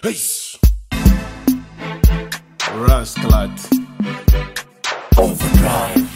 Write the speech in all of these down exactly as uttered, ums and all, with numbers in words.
Peace. Rasclat. Overdrive.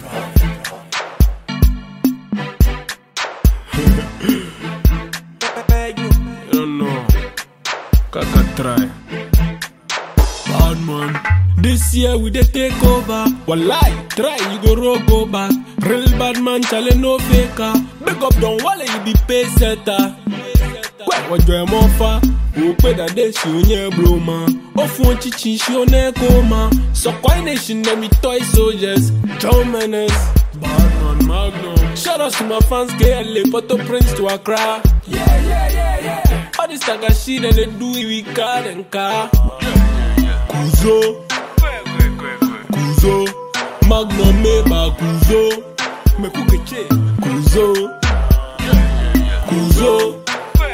You don't know. Kaka try. Bad man. This year we dey take over. Wallahi, try you go roll go back. Real bad man challenge no faker. Big up don't wale you be pay setter. Kwe wajwe mofa. Ukwe da de shi unye blow man. Ofu chichi shi one koma. So koi nation them toy soldiers. John Menace. Bad man Magnum. Shout out to my fans K L A, Port-au-Prince to Accra. Yeah, yeah, yeah, yeah. All this taga shit and they do it with car and car. Kuzo. Kuzo. Magnum Meba Kuzo. Me kukeche. Kuzo. Kuzo.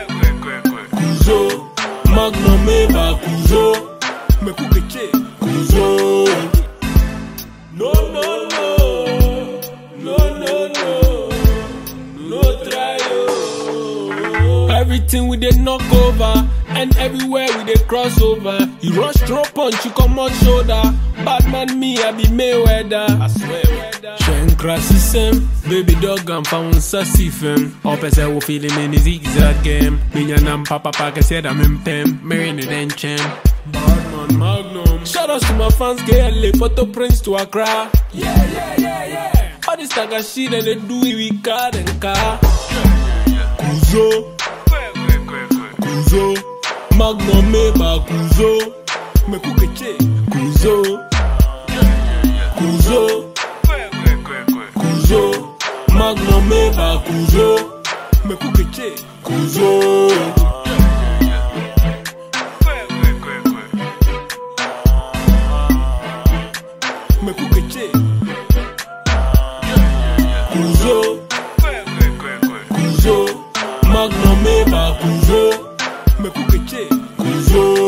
Kuzo. Magnum Meba Kuzo. Me kukeche. Kuzo. No, no, no. No, no, no. No try, oh. Everything we did knock over. And everywhere we dey cross over. You rush throw punch, you come on shoulder. Bad man me, I be Mayweather. I swear. Shen crash system, baby dog and found sassy fem. Ope se wo feeling in the zigzag game. Minya nam papa pake said I'm in pem. Marine and chem. Bad man Magnum. Shout out to my fans K L A, Port-au-Prince to Accra. Yeah, yeah, yeah, yeah. All this taga shit and they do it with car and car. Kuzo. Kuzo. Magnum Meba Kuzo. Me kukeche. Kuzo. Kuzo. Kuzo. Magnum Meba Kuzo. Me kukeche. Kuzo. Me kukeche. Kuzo. Kuzo. Magnum Meba Kuzo. Me kukeche. Kuzo.